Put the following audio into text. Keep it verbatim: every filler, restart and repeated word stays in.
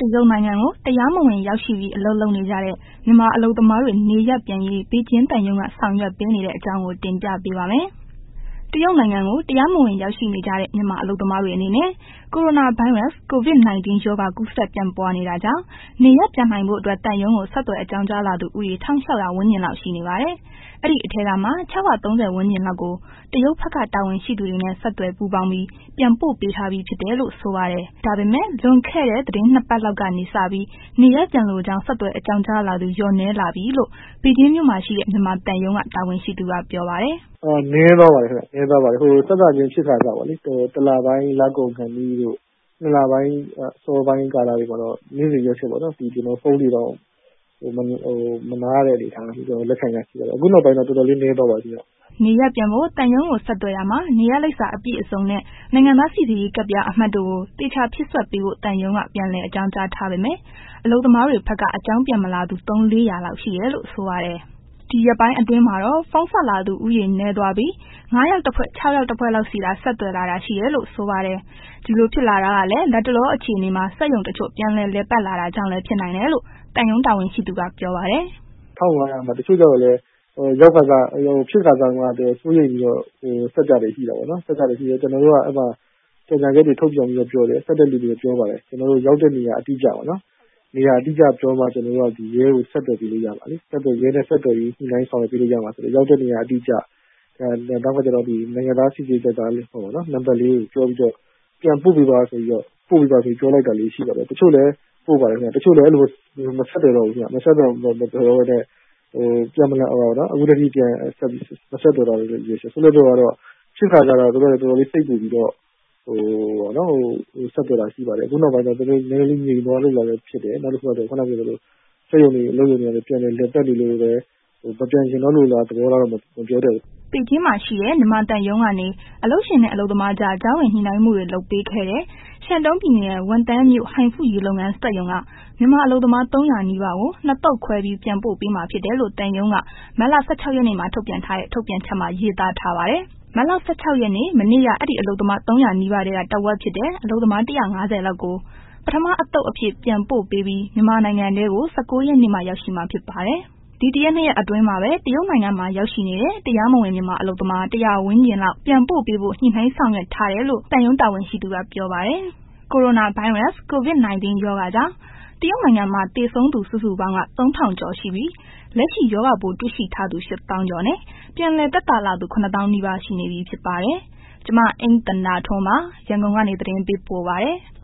ရုတ်နိုင်ငံကိုတရားမဝင်ရောက်ရှိပြီးအလုပ်လုပ်နေကြတဲ့မြန်မာအလုပ်သမားတွေနေရပ်ပြန်ရေးဘေဂျင်းသံရုံးကဆောင်ရွက်ပေးနေတဲ့အကြောင်းကိုတင်ပြပေးပါမယ်။တရုတ်နိုင်ငံကိုတရားမဝင်ရောက်ရှိနေကြတဲ့မြန်မာအလုပ်သမားတွေအနေနဲ့ကိုရိုနာဗိုင်းရပ်စ် ကိုဗစ် ၁၉ ရောဂါကူးစက်ပြန့်ပွားနေတာကြောင့်နေရပ်ပြန်နိုင်ဖို့အတွက်သံရုံးကိုဆက်သွယ်အကြောင်းကြားလာသူဦးရေ ၁၆၀၀ ဝန်းကျင်လောက်ရှိနေပါတယ်။အဲ့ဒီအထဲကမှ ၆၃၀ ဝန်းကျင်လောက်ကိုတရုတ်ဘက်ကတာဝန်ရှိသူတွေနဲ့ဆက်သွယ်ပူးပေါင်းပြီးပြန်ပို့ပေးထားပြီးဖြစ်တယ်လို့ဆိုပါတယ်။ဒါပေမဲ့လွန်ခဲ့တဲ့သတင်းနှစ်ပတ်လောက်ကနေစပြီးနေရပ်ပြန်လိုကြောင်းဆက်သွယ်အကြောင်းကြားလာသူလျော့နည်းလာပြီလို့ဘေဂျင်းမြို့မှာရှိတဲ့မြန်မာသံရုံးကတာဝန်ရှိသူကပြောပါတယ်။ "အော်နည်းသွားပါတယ်ခင်ဗျ။နည်းသွားပါတယ်။ဟိုစစချင်းဖြစ်ခါစပေါ့လေ။တစ်လပိုင်းလကုန်ခါနီးတို့နှစ်လပိုင်းအစောပိုင်းကာလတွေမှာတော့နေ့စဉ်ရက်ဆက်ပေါ့နော်။ဒီကျွန်တော်ဖုန်းတွေတော့ဟိုမနားတဲ့အနေအထားမျိုးကျွန်တော်လက်ခံရရှိပါတယ်။အခုနောက်ပိုင်းတော့တော်တော်လေးနည်းသွားပါပြီခင်ဗျ။နေရပ်ပြန်ဖို့တန်ရုံးကိုဆက်သွယ်ရမှာနေရပ်လိပ်စာအပြည့်အစုံနဲ့နိုင်ငံသားစီစစ်ရေးကဒ်ပြားအမှတ်တို့ကိုတေချာဖြည့်စွက်ပေးဖို့တန်ရုံးကပြန်လည်အကြောင်းကြားထားပေမဲ့အလုပ်သမားတွေဘက်ကအကြောင်းပြန်မလာသူသုံးလေးရာလောက်ရှိတယ်လို့ဆိုပါတယ်။ဒီရက်ပိုင်းအတွင်းမှာတော့ဖုန်းဆက်လာသူဦးရေနည်းသွားပြီးငါးယောက်တစ်ဖွဲ့ခြောက်ယောက်တစ်ဖွဲ့လောက်စီသာဆက်သွယ်လာတာရှိတယ်လို့ဆိုပါတယ်။ဒီလိုဖြစ်လာတာကလည်းလက်တလောအခြေအနေမှာစက်ရုံတချို့ပြန်လည်လည်ပတ်လာတာကြောင့်လည်းဖြစ်နိုင်တယ်လို့တန်ရုံးတာဝန်ရှိသူကပြောပါတယ်။၁၅၀၀မှာတချို့ကျတော့လည်းဟိုရောက်ခါကဟိုဖြစ်ခါကတော့စိုးရိမ်ပြီးတော့ဟိုစက်ကြတယ်ရှိတာပေါ့နော်။စက်ကြတယ်ရှိတယ်ကျွန်တော်တို့ကအဲ့မှာကြေညာချက်တွေထုတ်ပြန်ပြီးတော့ပြောတယ်စက်တဲ့လူတွေပြောပါတယ်ကျွန်တော်တို့ရောက်တဲ့နေရာအတိအကျပေါ့နော်။နေရာအတိအကျပြောမှကျွန်တော်တို့ကဒီရဲကိုဆက်သွယ်ပြီးလို့ရပါလိမ့်။ဆက်သွယ်ရဲနဲ့ဆက်သွယ်ပြီးညှိနှိုင်းဆောင်ရွက်ပြီးလို့ရမှာဆိုတော့ရောက်တဲ့နေရာအတိအကျအဲနောက်ကကျတော့ဒီနိုင်ငံသားစီစစ်ချက်သားလေးဟောပါနော်။နံပါတ်လေးကိုပြောပြီးတော့ပြန်ပို့ပေးပါဆိုပြီးတော့ပို့ပေးပါဆိုပြီးပြောလိုက်တာလေးရှိပါတယ်။တချို့လည်းပို့ပါတယ်ခင်ဗျ။တချို့လည်းအဲ့လိုမဆက်တယ်တော့ဘူးခင်ဗျ။မဆက်တော့တော့တဲ့ဟိုပြန်မလာတော့နော်အခုတည်းကပြန်ဆက်ပြီးမဆက်တော့တော့လို့ရရှိဆိုလို့တော့ဖြစ်ခါကြတော့တော်တော်တော်တော်လေးစိတ်ပူပြီးတော့ဟိုနော်ဟိုဆက်တော့တာရှိပါတယ်အခုနောက်ပိုင်းတော့တော်တော်နည်းနည်းငြိမ်သွားလို့လည်းဖြစ်တယ်နောက်တစ်ခုကတော့ခုနကပြောလို့စိတ်ယုံနေလုံးယုံနေတယ်ပြန်လေလက်တက်နေလို့ပဲဟိုမပြန်ချင်တော့လို့လားသဘောတော့မပြောတတ်ဘူးပေကျင်းမှာရှိတဲ့မြန်မာတန်ရုံးကနေအလုပ်ရှင်နဲ့အလုပ်သမားကြားကြားဝင်ညှိနှိုင်းမှုတွေလုပ်ပေးခဲ့တဲ့ရှန်တုံးပြည်နယ်ဝန်တန်းမြို့ဟိုင်ဖူရေလုပ်ငန်းစက်ရုံကမြန်မာအလုပ်သမားသုံးရာနီးပါးကိုနှစ်တုပ်ခွဲပြီးပြန်ပို့ပေးမှာဖြစ်တယ်လို့တန်ရုံးကမတ်လ၁၆ရက်နေ့မှာထုတ်ပြန်ထားတဲ့ထုတ်ပြန်ချက်မှာရေးသားထားပါတယ်။မတ်လ၁၆ရက်နေ့မနေ့ကအဲ့ဒီအလုပ်သမားသုံးရာနီးပါးတွေကတဝက်ဖြစ်တဲ့အလုပ်သမား၁၅၀လောက်ကိုပထမအတုပ်အဖြစ်ပြန်ပို့ပေးပြီးမြန်မာနိုင်ငံထဲကို၁၉ရက်နေ့မှာရောက်ရှိမှာဖြစ်ပါတယ်။ဒီတရက်နှစ်ရက်အတွင်းမှာပဲတရုတ်နိုင်ငံမှာရောက်ရှိနေတဲ့တရားမဝင်မြန်မာအလုပ်သမားတရာဝန်းကျင်လောက်ပြန်ပို့ပေးဖို့ညှိနှိုင်းဆောင်ရွက်ထားတယ်လို့တန်ရုံးတာဝန်ရှိသူကပြောပါတယ်။ကိုရိုနာဗိုင်းရပ်စ် ကိုဗစ် ၁၉ ရောဂါကြောင့်တရုတ်နိုင်ငံမှာသေဆုံးသူစုစုပေါင်းကသုံးထောင်ကျော်ရှိပြီးလက်ရှိရောဂါပိုးတွေ့ရှိထားသူရှစ်သောင်းကျော်နဲ့ပြန်လည်သက်သာလာသူခုနှစ်သောင်းနီးပါးရှိနေပြီဖြစ်ပါတယ်။ကျွန်မအိမ်တနာထွန်းပါရန်ကုန်ကနေသတင်းပေးပို့ပါတယ်။